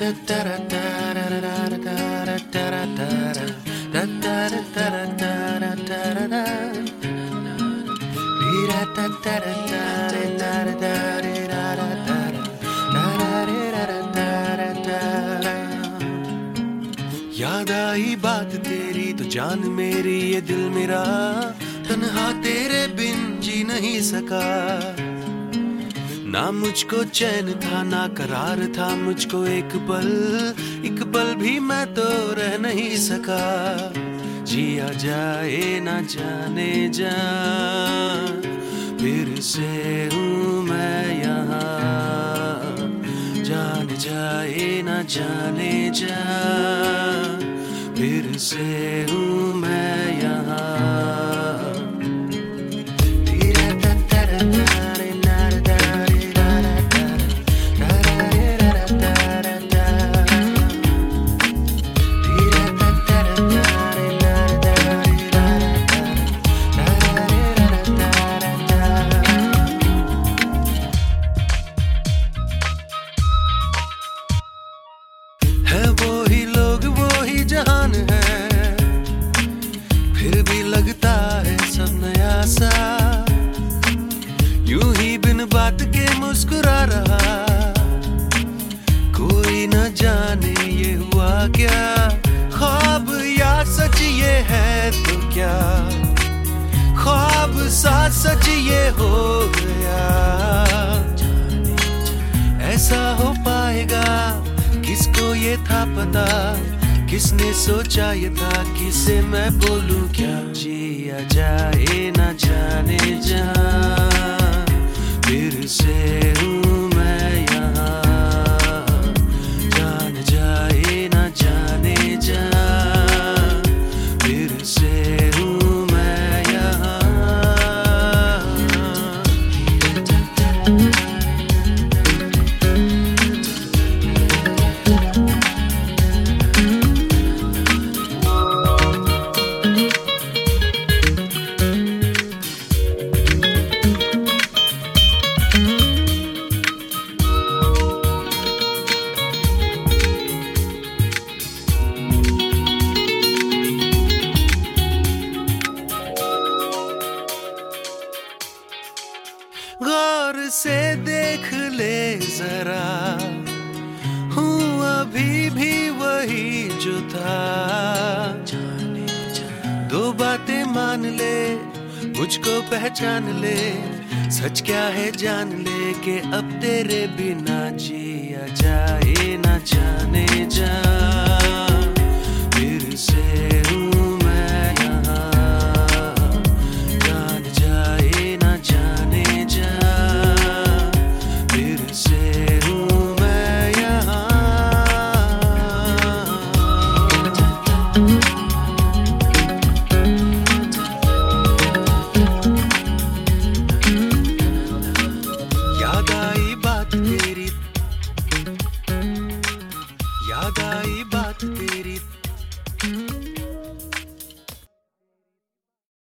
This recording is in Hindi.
याद आई बात तेरी तो जान मेरी ये दिल मेरा तन्हा तेरे बिन जी नहीं सका। ना मुझको चैन था ना करार था मुझको एक पल भी मैं तो रह नहीं सका। जिया जाए ना जाने जा फिर से हूँ मैं यहाँ, जान जाए ना जाने जा फिर से हूँ मैं यहाँ। है वो ही लोग वो ही जहान है, फिर भी लगता है सब नया सा। यूं ही बिन बात के मुस्कुरा रहा, कोई न जाने ये हुआ क्या। ख्वाब या सच ये है तो क्या, ख्वाब सा सच ये हो गया। ऐसा हो पाएगा किसको ये था पता, किसने सोचा ये था किसे मैं बोलूं क्या। जिया जाए ना जाने जा फिर से हूँ मैं यहाँ, जान जाए ना जाने जा फिर से हूँ मैं यहाँ। गौर से देख ले जरा, हूँ अभी भी वही जो था। दो बातें मान ले मुझको पहचान ले, सच क्या है जान ले कि अब तेरे बिना जिया जाए ना जाने जा